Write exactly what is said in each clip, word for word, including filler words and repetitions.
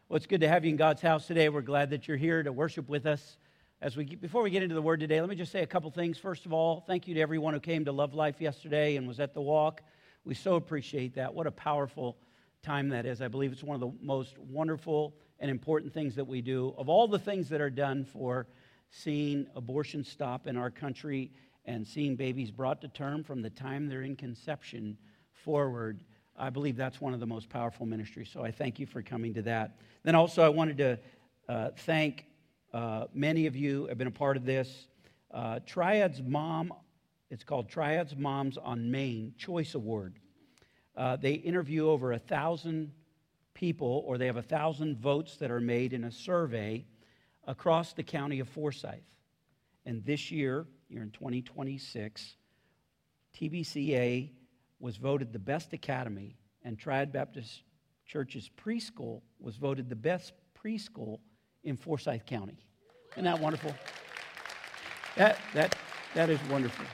Well, it's good to have you in God's house today. We're glad that you're here to worship with us. As we before we get into the Word today, let me just say a couple things. First of all, thank you to everyone who came to Love Life yesterday and was at the walk. We so appreciate that. What a powerful time that is. I believe it's one of the most wonderful and important things that we do. Of all the things that are done for seeing abortion stop in our country and seeing babies brought to term from the time they're in conception forward, I believe that's one of the most powerful ministries. So I thank you for coming to that. Then also I wanted to uh, thank uh, many of you who have been a part of this. Uh, Triad's Mom, it's called Triad's Moms on Main Choice Award. Uh, they interview over a thousand people, or they have a thousand votes that are made in a survey across the county of Forsyth. And this year, you're in twenty twenty-six, T B C A was voted the best academy, and Triad Baptist Church's preschool was voted the best preschool in Forsyth County. Isn't that wonderful? That that that is wonderful.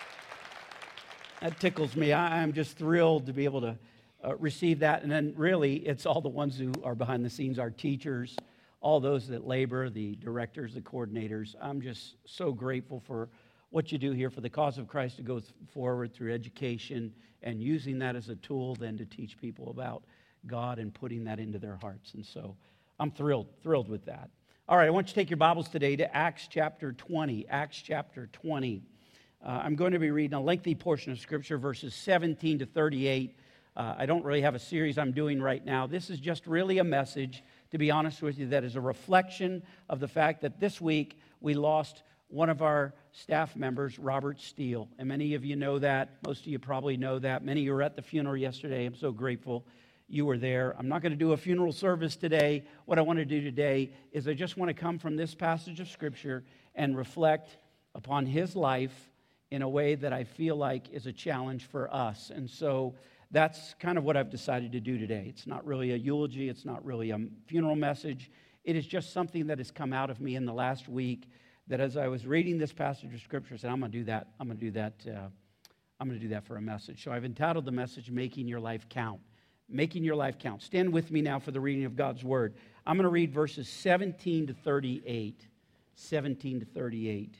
That tickles me. I, I'm just thrilled to be able to uh, receive that. And then really, it's all the ones who are behind the scenes, our teachers, all those that labor, the directors, the coordinators. I'm just so grateful for what you do here for the cause of Christ to go forward through education and using that as a tool then to teach people about God and putting that into their hearts. And so I'm thrilled, thrilled with that. All right, I want you to take your Bibles today to Acts chapter twenty. Acts chapter twenty. Uh, I'm going to be reading a lengthy portion of Scripture, verses seventeen to thirty-eight. Uh, I don't really have a series I'm doing right now. This is just really a message, to be honest with you, that is a reflection of the fact that this week we lost one of our staff members, Robert Steele. And many of you know that. Most of you probably know that. Many of you were at the funeral yesterday. I'm so grateful you were there. I'm not going to do a funeral service today. What I want to do today is I just want to come from this passage of Scripture and reflect upon his life in a way that I feel like is a challenge for us. And so that's kind of what I've decided to do today. It's not really a eulogy. It's not really a funeral message. It is just something that has come out of me in the last week, that as I was reading this passage of Scripture, I said, I'm going to do that. I'm going to do that. Uh, I'm going to do that for a message. So I've entitled the message, Making Your Life Count. Making Your Life Count. Stand with me now for the reading of God's Word. I'm going to read verses seventeen to thirty-eight. seventeen to thirty-eight.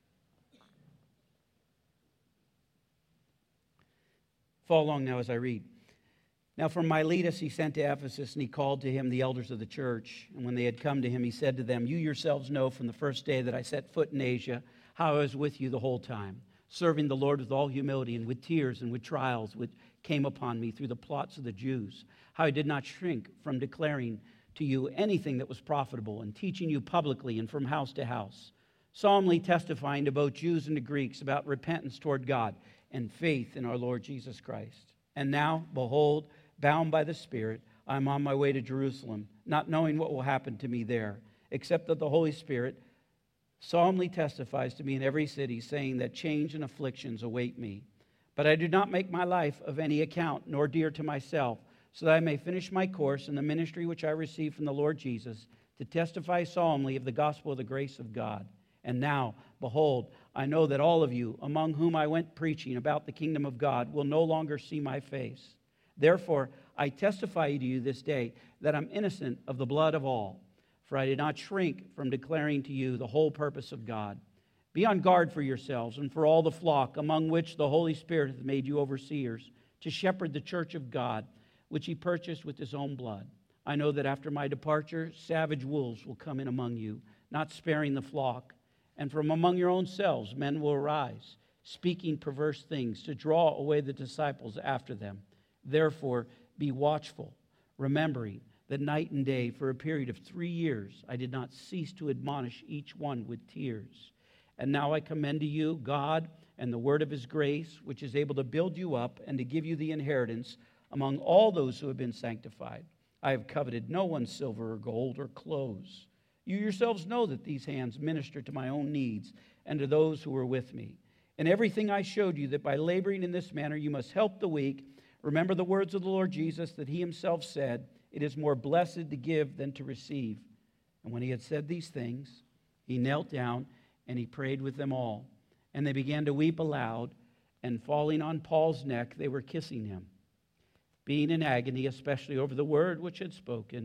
Follow along now as I read. Now from Miletus he sent to Ephesus, and he called to him the elders of the church. And when they had come to him, he said to them, You yourselves know from the first day that I set foot in Asia, how I was with you the whole time, serving the Lord with all humility and with tears and with trials which came upon me through the plots of the Jews, how I did not shrink from declaring to you anything that was profitable, and teaching you publicly and from house to house, solemnly testifying to both Jews and to Greeks about repentance toward God and faith in our Lord Jesus Christ. And now, behold, bound by the Spirit, I am on my way to Jerusalem, not knowing what will happen to me there, except that the Holy Spirit solemnly testifies to me in every city, saying that change and afflictions await me. But I do not make my life of any account, nor dear to myself, so that I may finish my course in the ministry which I received from the Lord Jesus, to testify solemnly of the gospel of the grace of God. And now, behold, I know that all of you, among whom I went preaching about the kingdom of God, will no longer see my face. Therefore, I testify to you this day that I'm innocent of the blood of all, for I did not shrink from declaring to you the whole purpose of God. Be on guard for yourselves and for all the flock, among which the Holy Spirit hath made you overseers, to shepherd the church of God, which he purchased with his own blood. I know that after my departure, savage wolves will come in among you, not sparing the flock. And from among your own selves men will arise, speaking perverse things, to draw away the disciples after them. Therefore, be watchful, remembering that night and day for a period of three years I did not cease to admonish each one with tears. And now I commend to you God and the word of his grace, which is able to build you up and to give you the inheritance among all those who have been sanctified. I have coveted no one's silver or gold or clothes. You yourselves know that these hands minister to my own needs and to those who are with me. In everything I showed you that by laboring in this manner you must help the weak. Remember the words of the Lord Jesus, that he himself said, It is more blessed to give than to receive. And when he had said these things, he knelt down and he prayed with them all. And they began to weep aloud, and falling on Paul's neck, they were kissing him. Being in agony, especially over the word which had spoken,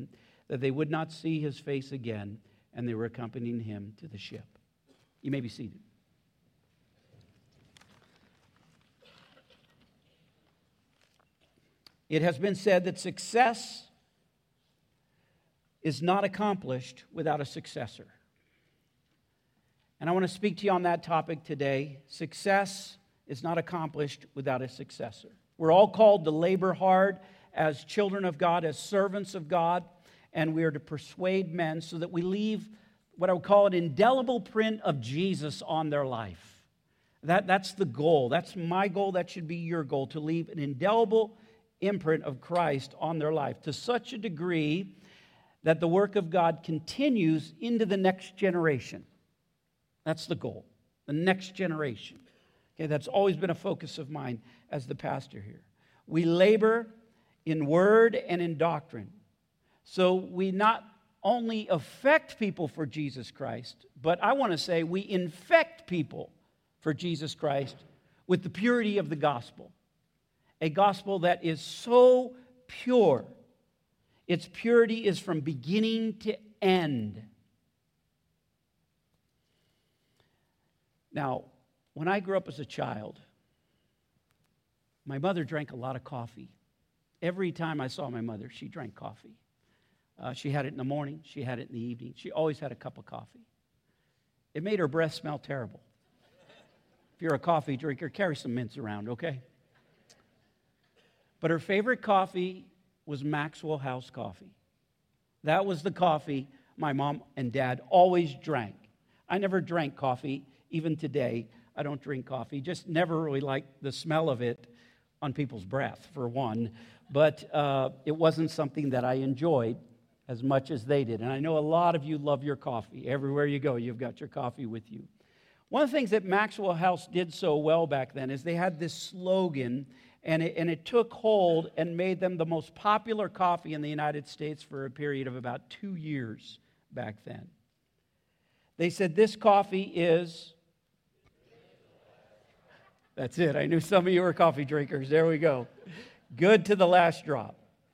that they would not see his face again, and they were accompanying him to the ship. You may be seated. It has been said that success is not accomplished without a successor. And I want to speak to you on that topic today. Success is not accomplished without a successor. We're all called to labor hard as children of God, as servants of God, and we are to persuade men so that we leave what I would call an indelible print of Jesus on their life. That, that's the goal. That's my goal. That should be your goal, to leave an indelible imprint of Christ on their life to such a degree that the work of God continues into the next generation. That's the goal, the next generation. Okay, that's always been a focus of mine as the pastor here. We labor in word and in doctrine. So we not only affect people for Jesus Christ, but I want to say we infect people for Jesus Christ with the purity of the gospel. A gospel that is so pure. Its purity is from beginning to end. Now, when I grew up as a child, my mother drank a lot of coffee. Every time I saw my mother, she drank coffee. Uh, she had it in the morning. She had it in the evening. She always had a cup of coffee. It made her breath smell terrible. If you're a coffee drinker, carry some mints around, okay? But her favorite coffee was Maxwell House coffee. That was the coffee my mom and dad always drank. I never drank coffee. Even today, I don't drink coffee. Just never really liked the smell of it on people's breath, for one. But uh, it wasn't something that I enjoyed as much as they did. And I know a lot of you love your coffee. Everywhere you go, you've got your coffee with you. One of the things that Maxwell House did so well back then is they had this slogan, and it, and it took hold and made them the most popular coffee in the United States for a period of about two years back then. They said, this coffee is... That's it. I knew some of you were coffee drinkers. There we go. Good to the last drop.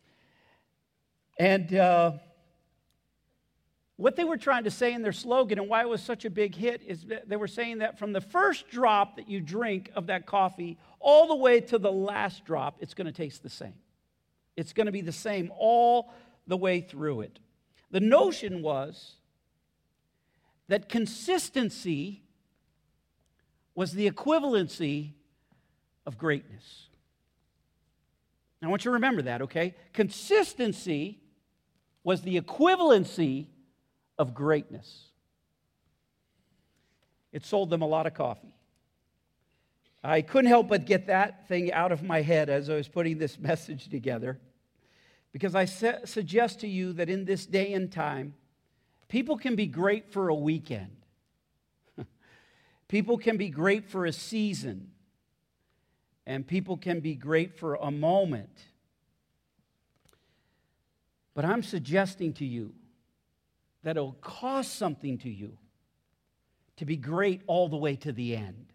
And uh, what they were trying to say in their slogan and why it was such a big hit is that they were saying that from the first drop that you drink of that coffee all the way to the last drop, it's going to taste the same. It's going to be the same all the way through it. The notion was that consistency was the equivalency of greatness. I want you to remember that, okay? Consistency was the equivalency of greatness. It sold them a lot of coffee. I couldn't help but get that thing out of my head as I was putting this message together, because I su- suggest to you that in this day and time, people can be great for a weekend. People can be great for a season, and people can be great for a moment. But I'm suggesting to you that it'll cost something to you to be great all the way to the end.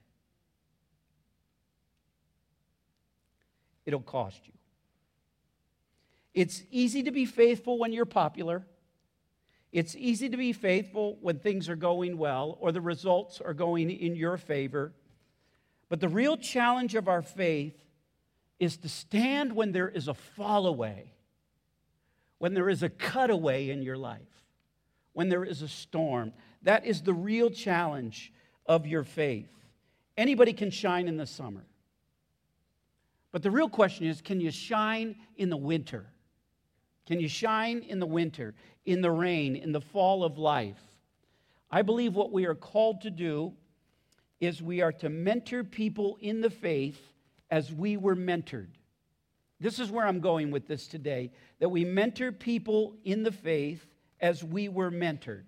It'll cost you. It's easy to be faithful when you're popular. It's easy to be faithful when things are going well or the results are going in your favor. But the real challenge of our faith is to stand when there is a fall away, when there is a cutaway in your life, when there is a storm. That is the real challenge of your faith. Anybody can shine in the summer. But the real question is, can you shine in the winter? Can you shine in the winter, in the rain, in the fall of life? I believe what we are called to do is we are to mentor people in the faith as we were mentored. This is where I'm going with this today, that we mentor people in the faith as we were mentored.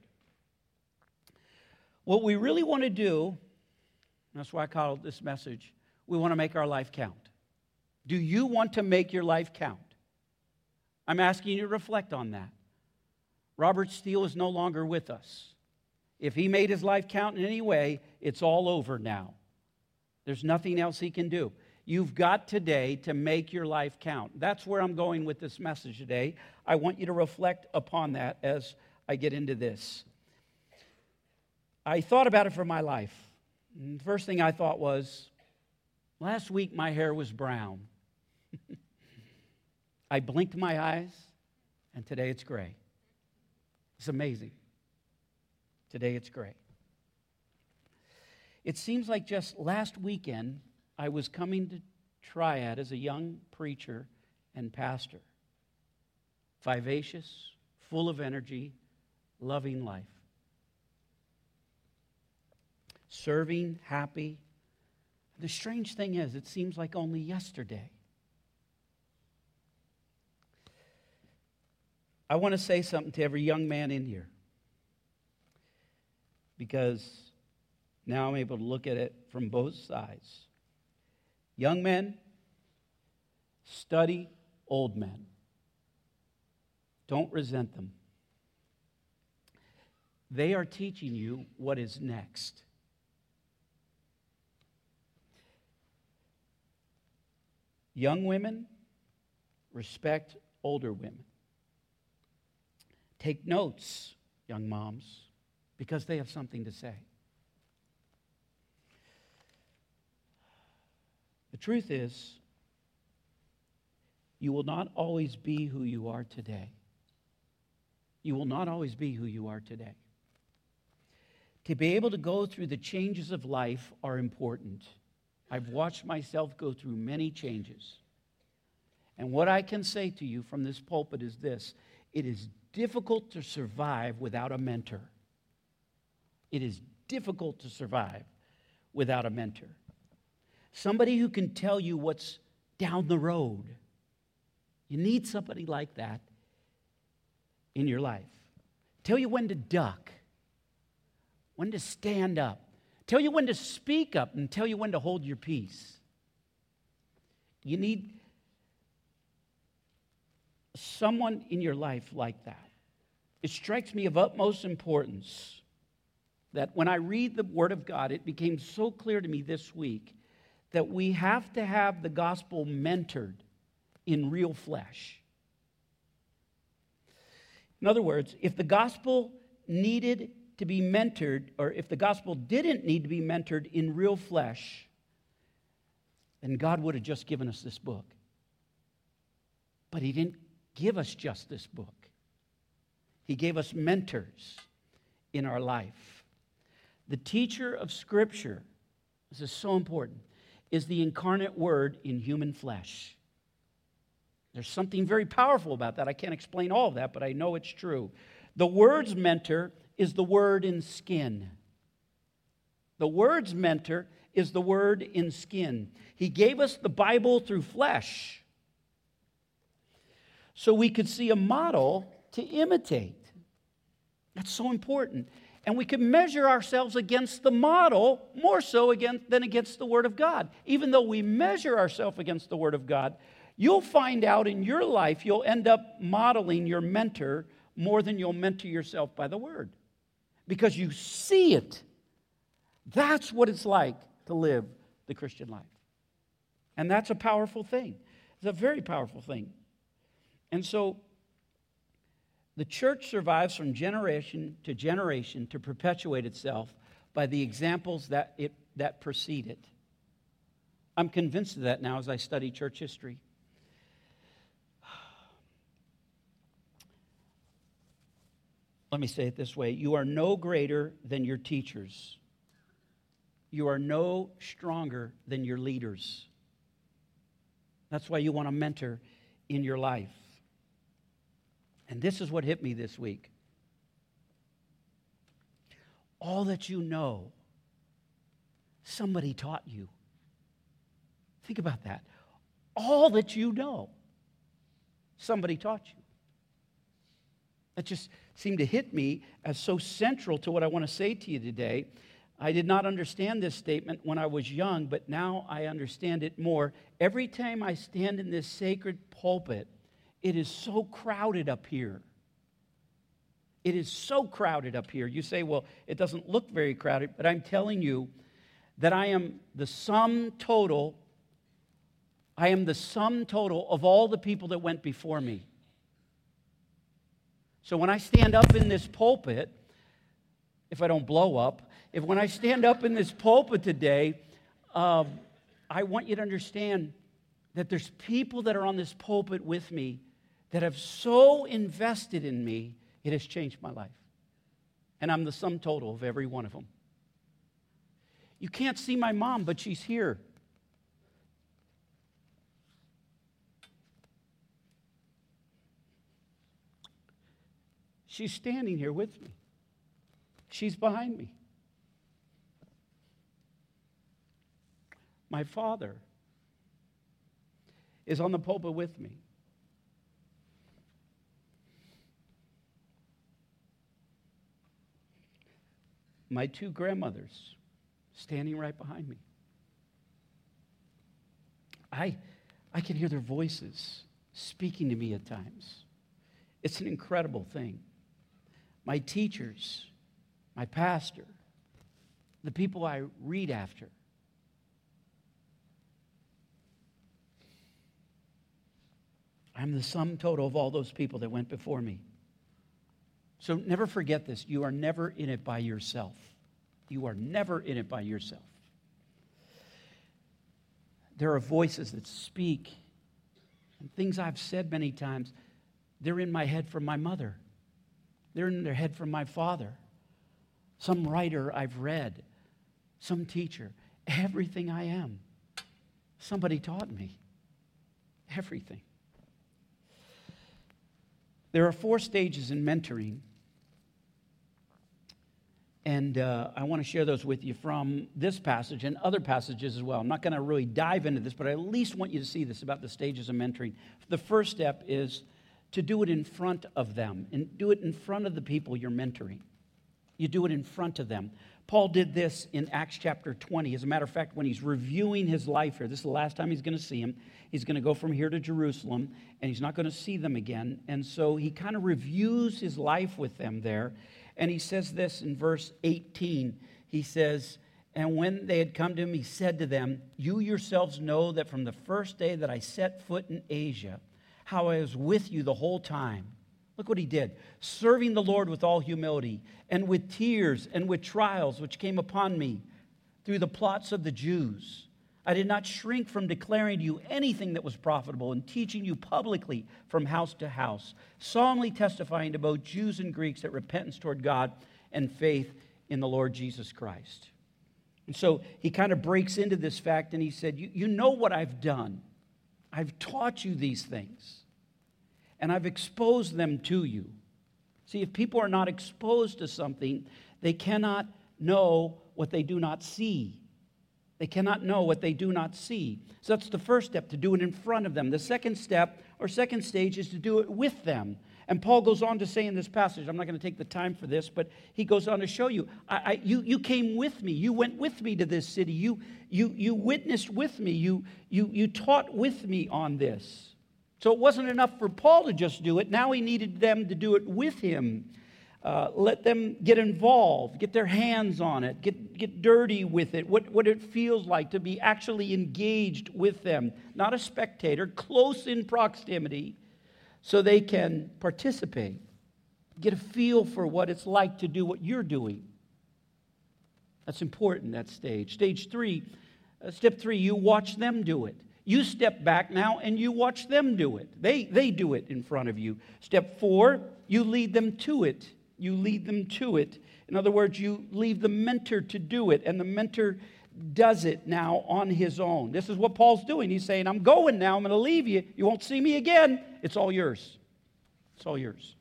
What we really want to do, that's why I called this message, we want to make our life count. Do you want to make your life count? I'm asking you to reflect on that. Robert Steele is no longer with us. If he made his life count in any way, it's all over now. There's nothing else he can do. You've got today to make your life count. That's where I'm going with this message today. I want you to reflect upon that as I get into this. I thought about it for my life. And the first thing I thought was, last week my hair was brown. I blinked my eyes, and today it's gray. It's amazing. Today it's gray. It seems like just last weekend, I was coming to Triad as a young preacher and pastor. Vivacious, full of energy, loving life. Serving, happy. The strange thing is, it seems like only yesterday. I want to say something to every young man in here, because now I'm able to look at it from both sides. Young men, study old men. Don't resent them. They are teaching you what is next. Young women, respect older women. Take notes, young moms, because they have something to say. The truth is, you will not always be who you are today. You will not always be who you are today. To be able to go through the changes of life are important. I've watched myself go through many changes. And what I can say to you from this pulpit is this: it is difficult to survive without a mentor. It is difficult to survive without a mentor. Somebody who can tell you what's down the road. You need somebody like that in your life. Tell you when to duck, when to stand up, tell you when to speak up, and tell you when to hold your peace. You need someone in your life like that. It strikes me of utmost importance that when I read the Word of God, it became so clear to me this week that we have to have the gospel mentored in real flesh. In other words, if the gospel needed to be mentored, or if the gospel didn't need to be mentored in real flesh, then God would have just given us this book. But He didn't give us just this book. He gave us mentors in our life. The teacher of Scripture, this is so important, is the incarnate Word in human flesh. There's something very powerful about that. I can't explain all of that, but I know it's true. The Word's mentor is the Word in skin. The Word's mentor is the Word in skin. He gave us the Bible through flesh so we could see a model to imitate. That's so important. And we can measure ourselves against the model more so against, than against the Word of God. Even though we measure ourselves against the Word of God, you'll find out in your life you'll end up modeling your mentor more than you'll mentor yourself by the Word. Because you see it. That's what it's like to live the Christian life. And that's a powerful thing. It's a very powerful thing. And so the church survives from generation to generation to perpetuate itself by the examples that it that precede it. I'm convinced of that now as I study church history. Let me say it this way. You are no greater than your teachers. You are no stronger than your leaders. That's why you want a mentor in your life. And this is what hit me this week. All that you know, somebody taught you. Think about that. All that you know, somebody taught you. That just seemed to hit me as so central to what I want to say to you today. I did not understand this statement when I was young, but now I understand it more. Every time I stand in this sacred pulpit, it is so crowded up here. It is so crowded up here. You say, well, it doesn't look very crowded, but I'm telling you that I am the sum total I am the sum total of all the people that went before me. So when I stand up in this pulpit, if I don't blow up, if when I stand up in this pulpit today, um, I want you to understand that there's people that are on this pulpit with me that have so invested in me, it has changed my life. And I'm the sum total of every one of them. You can't see my mom, but she's here. She's standing here with me. She's behind me. My father is on the pulpit with me. My two grandmothers standing right behind me. I, I can hear their voices speaking to me at times. It's an incredible thing. My teachers, my pastor, the people I read after. I'm the sum total of all those people that went before me. So never forget this. You are never in it by yourself. You are never in it by yourself. There are voices that speak, and things I've said many times, they're in my head from my mother. They're in their head from my father. Some writer I've read. Some teacher. Everything I am. Somebody taught me. Everything. There are four stages in mentoring. And uh, I want to share those with you from this passage and other passages as well. I'm not going to really dive into this, but I at least want you to see this about the stages of mentoring. The first step is to do it in front of them, and do it in front of the people you're mentoring. You do it in front of them. Paul did this in Acts chapter twenty. As a matter of fact, when he's reviewing his life here, this is the last time he's going to see him. He's going to go from here to Jerusalem, and he's not going to see them again. And so he kind of reviews his life with them there. And he says this in verse eighteen. He says, "And when they had come to him, he said to them, 'You yourselves know that from the first day that I set foot in Asia, how I was with you the whole time.'" Look what he did. "Serving the Lord with all humility, and with tears and with trials which came upon me through the plots of the Jews. I did not shrink from declaring to you anything that was profitable and teaching you publicly from house to house, solemnly testifying to both Jews and Greeks that repentance toward God and faith in the Lord Jesus Christ." And so he kind of breaks into this fact, and he said, you, you know what I've done. I've taught you these things, and I've exposed them to you. See, if people are not exposed to something, they cannot know what they do not see. They cannot know what they do not see. So that's the first step, to do it in front of them. The second step, or second stage, is to do it with them. And Paul goes on to say in this passage, I'm not going to take the time for this, but he goes on to show you, I, I, you, you came with me. You went with me to this city. You, you, you witnessed with me. You, you, you taught with me on this. So it wasn't enough for Paul to just do it. Now he needed them to do it with him. Uh, let them get involved, get their hands on it, get, get dirty with it, what, what it feels like to be actually engaged with them. Not a spectator, close in proximity, so they can participate. Get a feel for what it's like to do what you're doing. That's important, that stage. Stage three, uh, step three, you watch them do it. You step back now and you watch them do it. They, they do it in front of you. Step four, you lead them to it. You lead them to it. In other words, you leave the mentor to do it, and the mentor does it now on his own. This is what Paul's doing. He's saying, I'm going now. I'm going to leave you. You won't see me again. It's all yours. It's all yours.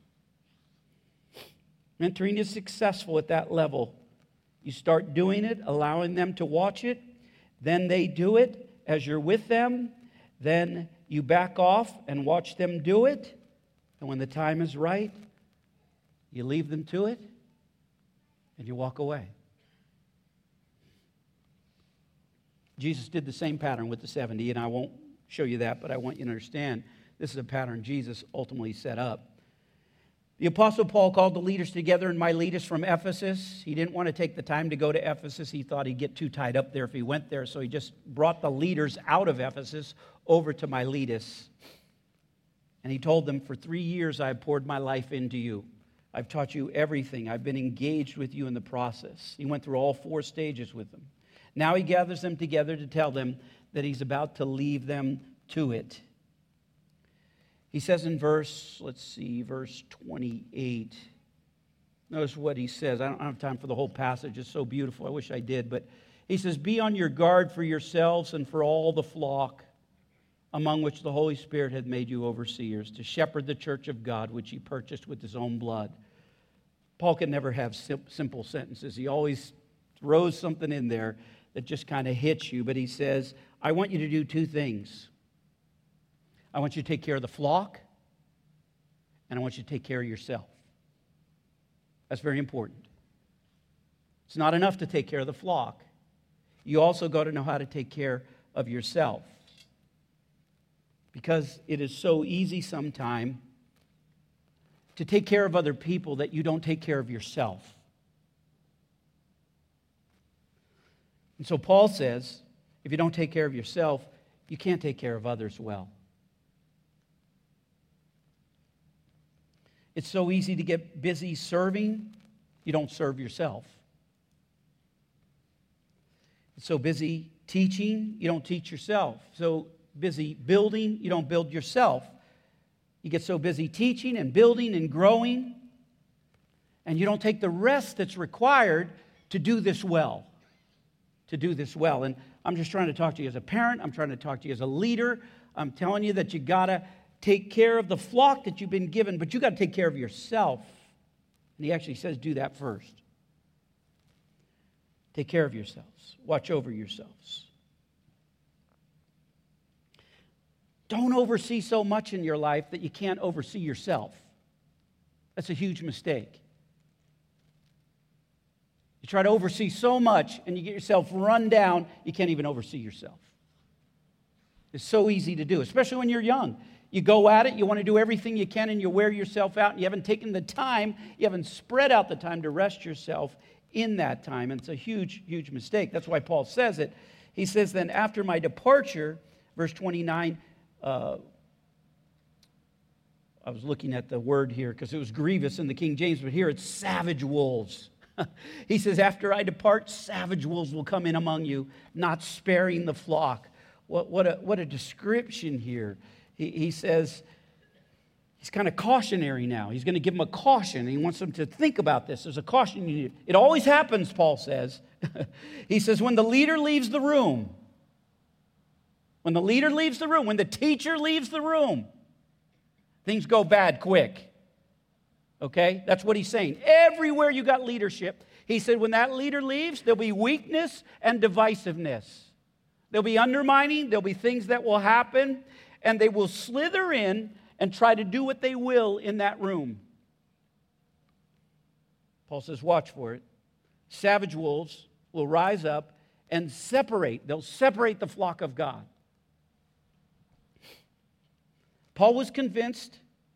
Mentoring is successful at that level. You start doing it, allowing them to watch it. Then they do it as you're with them. Then you back off and watch them do it. And when the time is right, you leave them to it, and you walk away. Jesus did the same pattern with the seventy, and I won't show you that, but I want you to understand this is a pattern Jesus ultimately set up. The Apostle Paul called the leaders together in Miletus from Ephesus. He didn't want to take the time to go to Ephesus. He thought he'd get too tied up there if he went there, so he just brought the leaders out of Ephesus over to Miletus. And he told them, for three years I have poured my life into you. I've taught you everything. I've been engaged with you in the process. He went through all four stages with them. Now he gathers them together to tell them that he's about to leave them to it. He says in verse, let's see, verse twenty-eight. Notice what he says. I don't have time for the whole passage. It's so beautiful. I wish I did. But he says, be on your guard for yourselves and for all the flock among which the Holy Spirit had made you overseers, to shepherd the church of God, which he purchased with his own blood. Paul can never have sim- simple sentences. He always throws something in there that just kind of hits you. But he says, I want you to do two things. I want you to take care of the flock, and I want you to take care of yourself. That's very important. It's not enough to take care of the flock. You also got to know how to take care of yourself. Because it is so easy sometimes to take care of other people that you don't take care of yourself. And so Paul says, if you don't take care of yourself, you can't take care of others well. It's so easy to get busy serving, you don't serve yourself. It's so busy teaching, you don't teach yourself. So busy building, you don't build yourself. You get so busy teaching and building and growing, and you don't take the rest that's required to do this well. To do this well. And I'm just trying to talk to you as a parent. I'm trying to talk to you as a leader. I'm telling you that you got to take care of the flock that you've been given, but you got to take care of yourself. And he actually says, do that first. Take care of yourselves. Watch over yourselves. Don't oversee so much in your life that you can't oversee yourself. That's a huge mistake. You try to oversee so much and you get yourself run down, you can't even oversee yourself. It's so easy to do, especially when you're young. You go at it, you want to do everything you can, and you wear yourself out, and you haven't taken the time, you haven't spread out the time to rest yourself in that time. And it's a huge, huge mistake. That's why Paul says it. He says, then after my departure, verse twenty-nine, uh, I was looking at the word here because it was grievous in the King James, but here it's savage wolves. He says, after I depart, savage wolves will come in among you, not sparing the flock. What, what, a, what a description here. He, he says, he's kind of cautionary now. He's going to give them a caution. He wants them to think about this. There's a caution you need. It always happens, Paul says. He says, when the leader leaves the room, when the leader leaves the room, when the teacher leaves the room, things go bad quick. Okay? That's what he's saying. Everywhere you got leadership, he said, when that leader leaves, there'll be weakness and divisiveness. There'll be undermining. There'll be things that will happen. And they will slither in and try to do what they will in that room. Paul says, watch for it. Savage wolves will rise up and separate. They'll separate the flock of God. Paul was convinced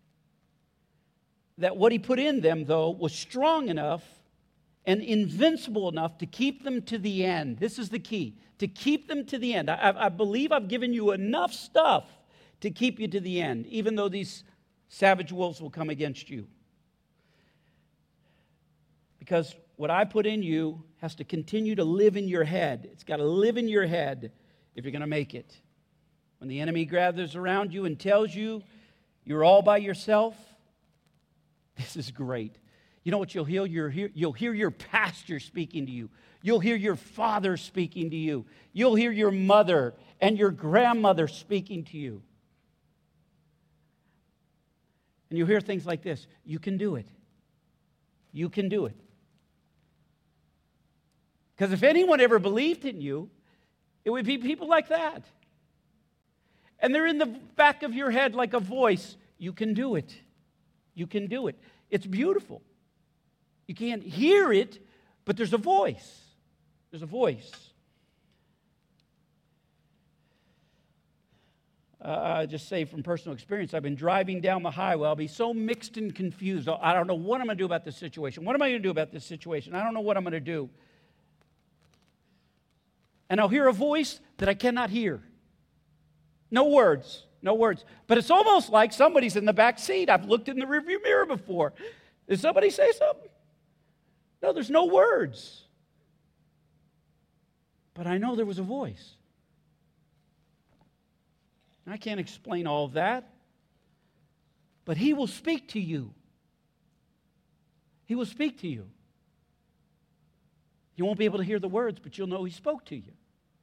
that what he put in them, though, was strong enough and invincible enough to keep them to the end. This is the key, to keep them to the end. I, I believe I've given you enough stuff to keep you to the end, even though these savage wolves will come against you. Because what I put in you has to continue to live in your head. It's got to live in your head if you're going to make it. When the enemy gathers around you and tells you you're all by yourself, this is great. You know what you'll hear? You'll hear, you'll hear your pastor speaking to you. You'll hear your father speaking to you. You'll hear your mother and your grandmother speaking to you. And you'll hear things like this. You can do it. You can do it. Because if anyone ever believed in you, it would be people like that. And they're in the back of your head like a voice. You can do it. You can do it. It's beautiful. You can't hear it, but there's a voice. There's a voice. Uh, I just say from personal experience, I've been driving down the highway. I'll be so mixed and confused. I don't know what I'm going to do about this situation. What am I going to do about this situation? I don't know what I'm going to do. And I'll hear a voice that I cannot hear. No words, no words. But it's almost like somebody's in the back seat. I've looked in the rearview mirror before. Did somebody say something? No, there's no words. But I know there was a voice. I can't explain all of that. But He will speak to you. He will speak to you. You won't be able to hear the words, but you'll know He spoke to you.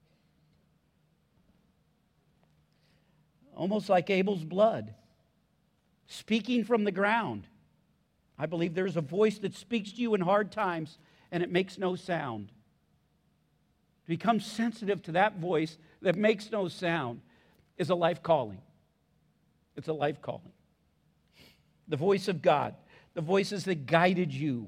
Almost like Abel's blood, speaking from the ground. I believe there's a voice that speaks to you in hard times, and it makes no sound. To become sensitive to that voice that makes no sound is a life calling. It's a life calling. The voice of God, the voices that guided you.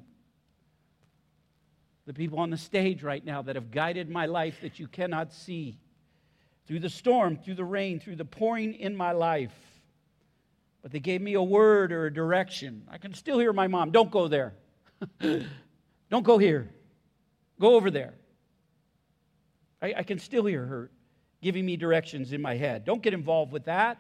The people on the stage right now that have guided my life that you cannot see. Through the storm, through the rain, through the pouring in my life. But they gave me a word or a direction. I can still hear my mom, don't go there. Don't go here. Go over there. I, I can still hear her giving me directions in my head. Don't get involved with that.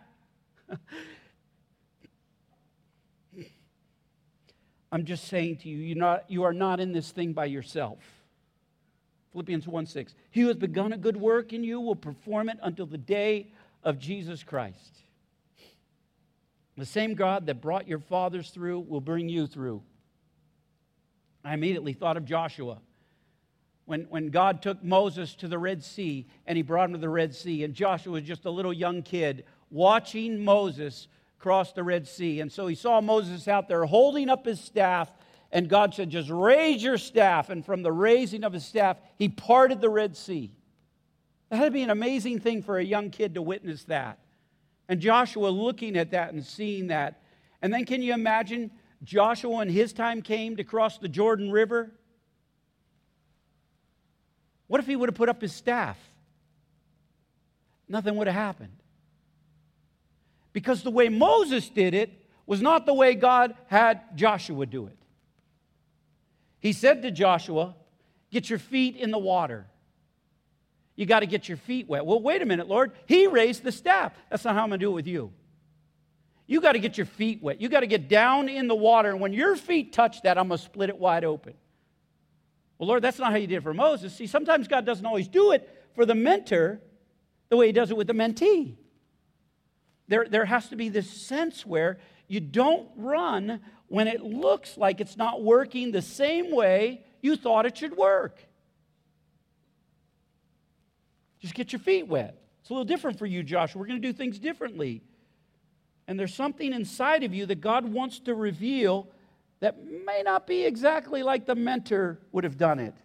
I'm just saying to you, you're not, you are not in this thing by yourself. Philippians one six. He who has begun a good work in you will perform it until the day of Jesus Christ. The same God that brought your fathers through will bring you through. I immediately thought of Joshua. When, when God took Moses to the Red Sea and He brought him to the Red Sea, and Joshua was just a little young kid watching Moses cross the Red Sea. And so he saw Moses out there holding up his staff, and God said, just raise your staff. And from the raising of his staff, He parted the Red Sea. That had to be an amazing thing for a young kid to witness that. And Joshua looking at that and seeing that. And then can you imagine Joshua when his time came to cross the Jordan River? What if he would have put up his staff? Nothing would have happened. Because the way Moses did it was not the way God had Joshua do it. He said to Joshua, get your feet in the water. You got to get your feet wet. Well, wait a minute, Lord. He raised the staff. That's not how I'm going to do it with you. You got to get your feet wet. You got to get down in the water. And when your feet touch that, I'm going to split it wide open. Well, Lord, that's not how you did it for Moses. See, sometimes God doesn't always do it for the mentor the way He does it with the mentee. There, there has to be this sense where you don't run when it looks like it's not working the same way you thought it should work. Just get your feet wet. It's a little different for you, Joshua. We're going to do things differently. And there's something inside of you that God wants to reveal that may not be exactly like the mentor would have done it.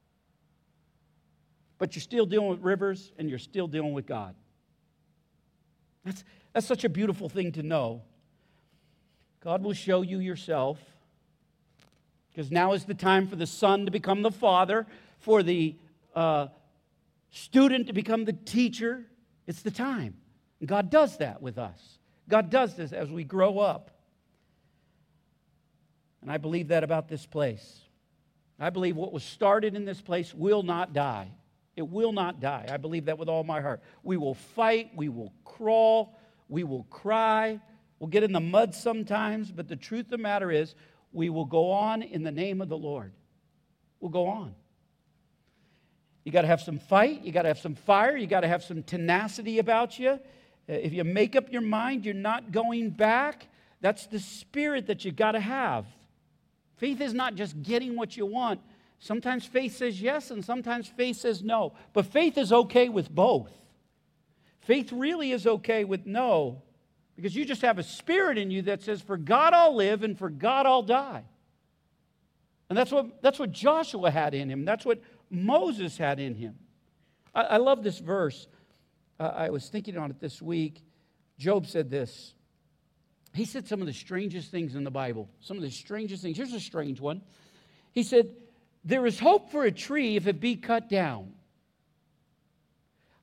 But you're still dealing with rivers, and you're still dealing with God. That's, that's such a beautiful thing to know. God will show you yourself, because now is the time for the son to become the father, for the uh, student to become the teacher. It's the time. And God does that with us. God does this as we grow up. And I believe that about this place. I believe what was started in this place will not die. It will not die. I believe that with all my heart. We will fight. We will crawl. We will cry. We'll get in the mud sometimes. But the truth of the matter is, we will go on in the name of the Lord. We'll go on. You got to have some fight. You got to have some fire. You got to have some tenacity about you. If you make up your mind, you're not going back. That's the spirit that you got to have. Faith is not just getting what you want. Sometimes faith says yes, and sometimes faith says no. But faith is okay with both. Faith really is okay with no, because you just have a spirit in you that says, for God I'll live, and for God I'll die. And that's what, that's what Joshua had in him. That's what Moses had in him. I, I love this verse. Uh, I was thinking on it this week. Job said this. He said some of the strangest things in the Bible. Some of the strangest things. Here's a strange one. He said, there is hope for a tree if it be cut down.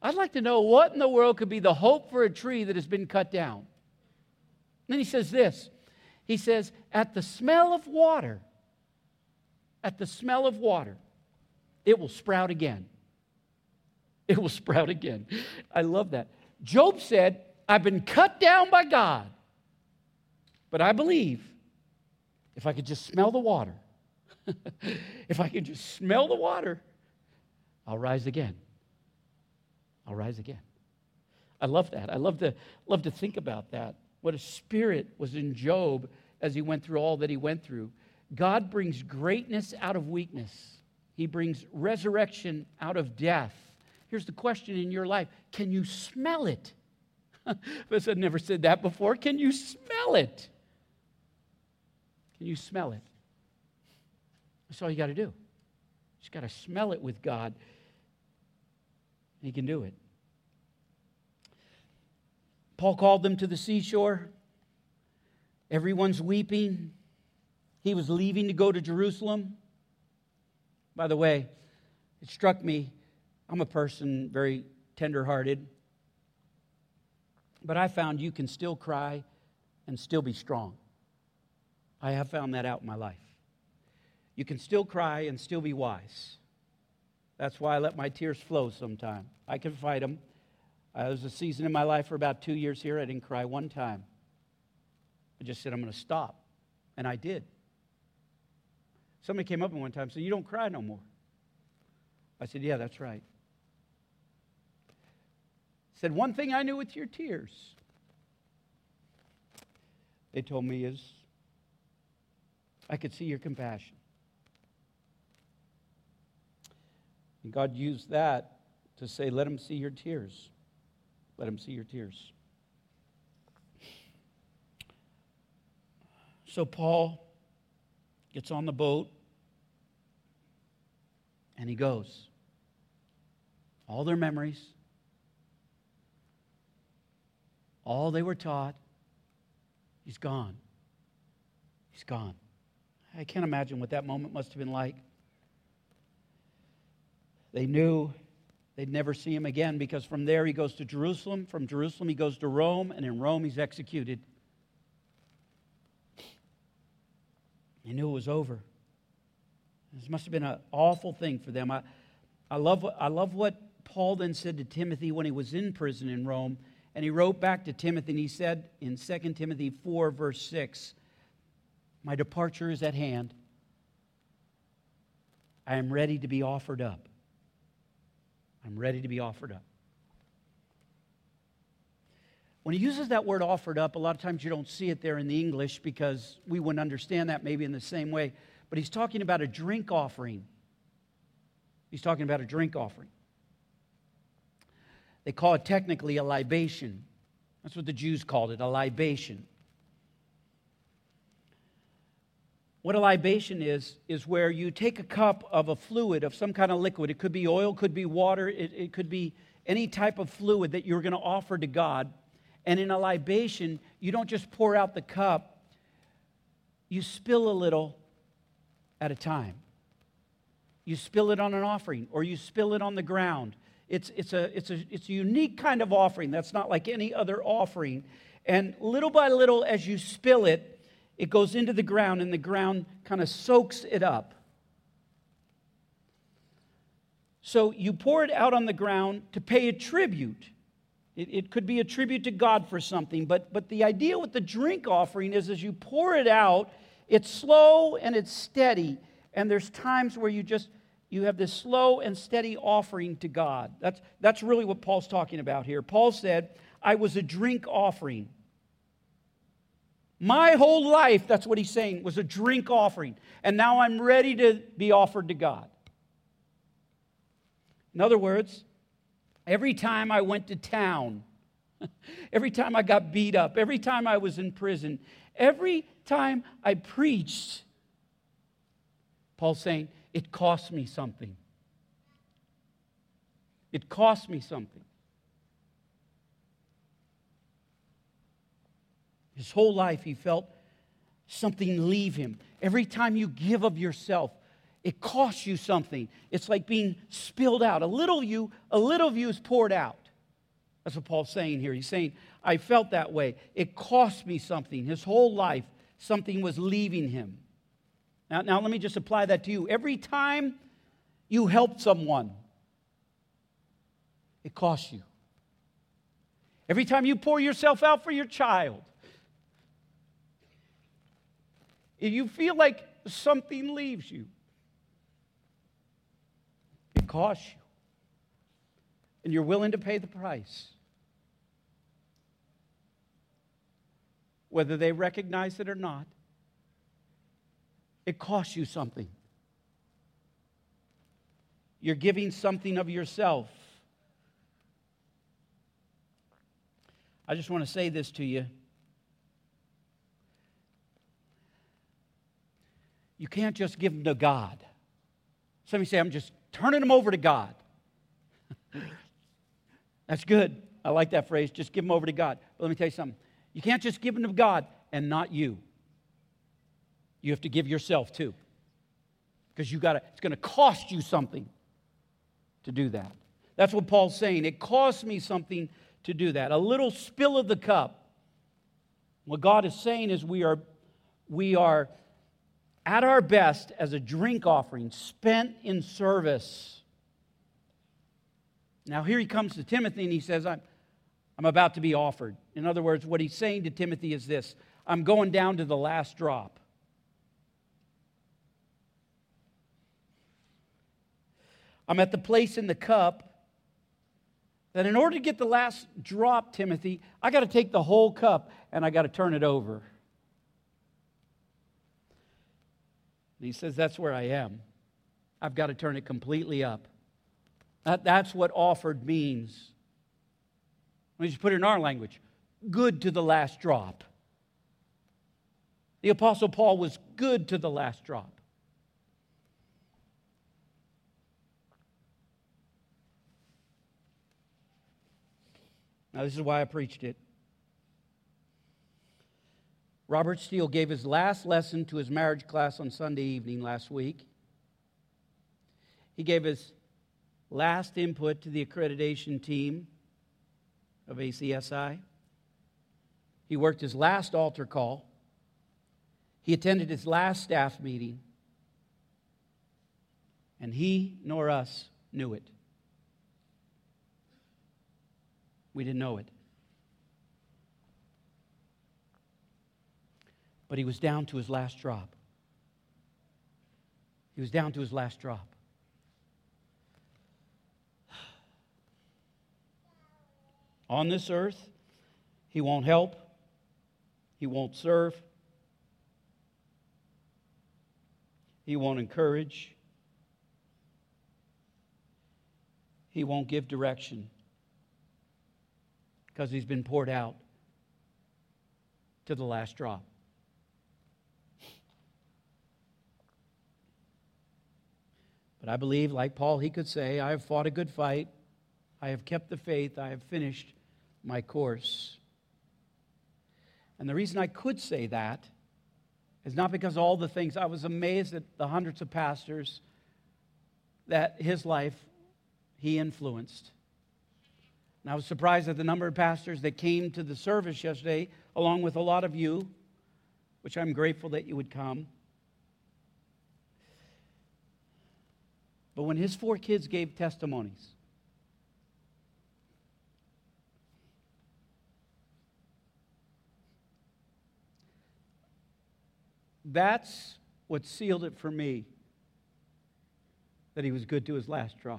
I'd like to know what in the world could be the hope for a tree that has been cut down. Then he says this. He says, at the smell of water, at the smell of water, it will sprout again. It will sprout again. I love that. Job said, I've been cut down by God, but I believe if I could just smell the water, if I could just smell the water, I'll rise again. I'll rise again. I love that. I love to, love to think about that. What a spirit was in Job as he went through all that he went through. God brings greatness out of weakness. He brings resurrection out of death. Here's the question in your life. Can you smell it? I've never said that before. Can you smell it? Can you smell it? That's all you got to do. You just got to smell it with God. He can do it. Paul called them to the seashore. Everyone's weeping. He was leaving to go to Jerusalem. By the way, it struck me, I'm a person very tender-hearted, but I found you can still cry and still be strong. I have found that out in my life. You can still cry and still be wise. That's why I let my tears flow sometime. I can fight them. Uh, there was a season in my life for about two years here. I didn't cry one time. I just said, I'm going to stop. And I did. Somebody came up to me one time and said, you don't cry no more. I said, yeah, that's right. Said, one thing I knew with your tears, they told me, is I could see your compassion. And God used that to say, let him see your tears. Let him see your tears. So Paul gets on the boat and he goes. All their memories, all they were taught, he's gone. He's gone. I can't imagine what that moment must have been like. They knew they'd never see him again because from there he goes to Jerusalem. From Jerusalem he goes to Rome, and in Rome he's executed. They knew it was over. This must have been an awful thing for them. I, I, love, I love what Paul then said to Timothy when he was in prison in Rome. And he wrote back to Timothy, and he said in Second Timothy four, verse six, my departure is at hand. I am ready to be offered up. I'm ready to be offered up. When he uses that word offered up, a lot of times you don't see it there in the English because we wouldn't understand that maybe in the same way. But he's talking about a drink offering. He's talking about a drink offering. They call it technically a libation. That's what the Jews called it, a libation. What a libation is, is where you take a cup of a fluid, of some kind of liquid. It could be oil, could be water, it, it could be any type of fluid that you're going to offer to God. And in a libation, you don't just pour out the cup, you spill a little at a time. You spill it on an offering, or you spill it on the ground. It's, it's, a, it's, a, it's a unique kind of offering that's not like any other offering. And little by little, as you spill it, it goes into the ground, and the ground kind of soaks it up. So you pour it out on the ground to pay a tribute. It, it could be a tribute to God for something, but, but the idea with the drink offering is as you pour it out, it's slow and it's steady, and there's times where you just, you have this slow and steady offering to God. That's, that's really what Paul's talking about here. Paul said, I was a drink offering. My whole life, that's what he's saying, was a drink offering. And now I'm ready to be offered to God. In other words, every time I went to town, every time I got beat up, every time I was in prison, every time I preached, Paul's saying, it cost me something. It cost me something. His whole life, he felt something leave him. Every time you give of yourself, It costs you something. It's like being spilled out. A little of you, a little of you is poured out. That's what Paul's saying here. He's saying, I felt that way. It cost me something. His whole life, something was leaving him. Now, now let me just apply that to you. Every time you help someone, it costs you. Every time you pour yourself out for your child, if you feel like something leaves you, it costs you. And you're willing to pay the price. Whether they recognize it or not, it costs you something. You're giving something of yourself. I just want to say this to you. You can't just give them to God. Somebody say, I'm just turning them over to God. That's good. I like that phrase, just give them over to God. But let me tell you something. You can't just give them to God and not you. You have to give yourself too. Because you got to, it's going to cost you something to do that. That's what Paul's saying. It costs me something to do that. A little spill of the cup. What God is saying is we are, we are at our best as a drink offering, spent in service. Now here he comes to Timothy and he says, I'm, I'm about to be offered. In other words, what he's saying to Timothy is this: I'm going down to the last drop. I'm at the place in the cup that in order to get the last drop, Timothy, I got to take the whole cup and I got to turn it over. And he says, that's where I am. I've got to turn it completely up. That, that's what offered means. Let me just put it in our language. Good to the last drop. The Apostle Paul was good to the last drop. Now, this is why I preached it. Robert Steele gave his last lesson to his marriage class on Sunday evening last week. He gave his last input to the accreditation team of A C S I. He worked his last altar call. He attended his last staff meeting. And he nor us knew it. We didn't know it. But he was down to his last drop. He was down to his last drop. On this earth, he won't help. He won't serve. He won't encourage. He won't give direction. Because he's been poured out to the last drop. But I believe, like Paul, he could say, I have fought a good fight. I have kept the faith. I have finished my course. And the reason I could say that is not because all the things, I was amazed at the hundreds of pastors that his life he influenced. And I was surprised at the number of pastors that came to the service yesterday, along with a lot of you, which I'm grateful that you would come. But when his four kids gave testimonies, that's what sealed it for me, that he was good to his last drop.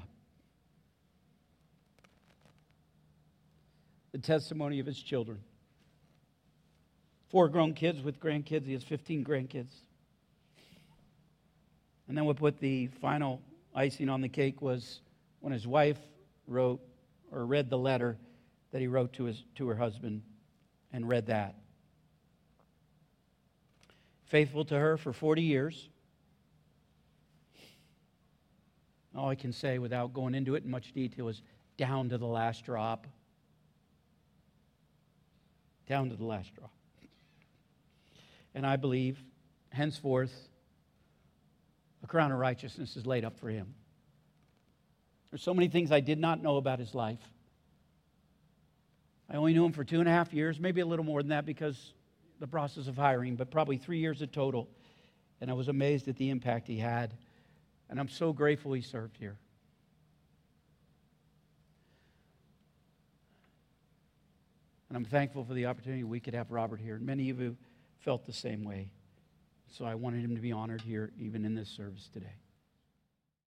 The testimony of his children. Four grown kids with grandkids. He has fifteen grandkids. And then what put the final icing on the cake was when his wife wrote or read the letter that he wrote to his to her husband and read that. Faithful to her for forty years. All I can say without going into it in much detail is down to the last drop. Down to the last drop. And I believe, henceforth, a crown of righteousness is laid up for him. There's so many things I did not know about his life. I only knew him for two and a half years, maybe a little more than that because the process of hiring, but probably three years in total. And I was amazed at the impact he had. And I'm so grateful he served here. And I'm thankful for the opportunity we could have Robert here. And many of you felt the same way. So I wanted him to be honored here, even in this service today.